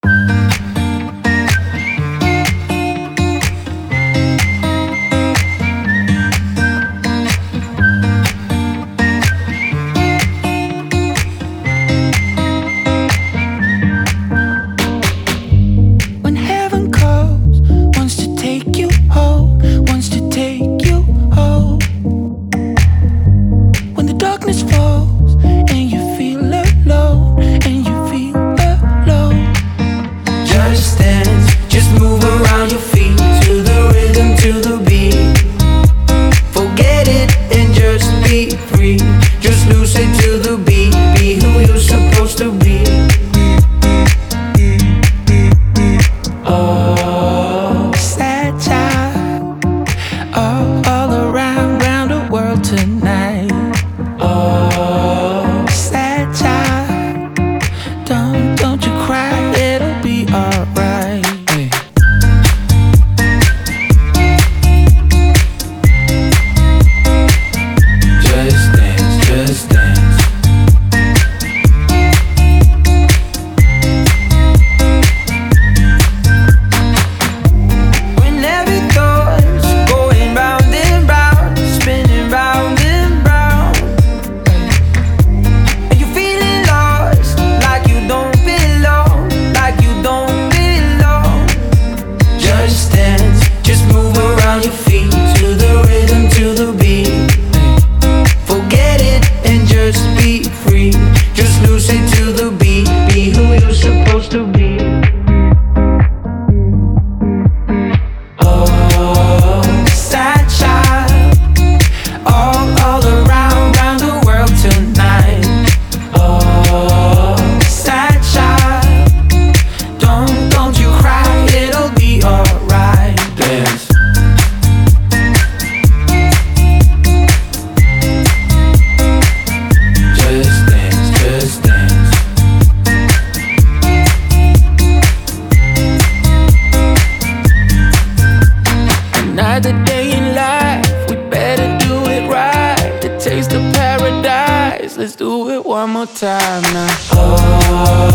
When heaven calls, wants to take you home, wants to take you home. When the darkness falls and you feel alone, and you feel alone, Just dance, just move around your feet to the rhythm, to the beat. Forget it and just be free. Just lose it to the beat. Be who you're supposed to be. Oh, sad child, all around the world tonight. oh, Sad child, don't you cry, it'll be alright. hey. Just dance, just dance. When every thought's going round and round, spinning round and round, and you're feeling lost, like you don't belong, like you don't belong. Just dance, just move around your feet to the rhythm, to the beat. Forget it and just be free. Just lose it to the beat. Be who you're supposed to be. Oh, Sad child, all around the world tonight. oh, Sad child, don't you cry, it'll be alright. dance. Just dance, just dance. Another day in life, we better do it right. The taste of paradise, let's do it one more time now. Oh,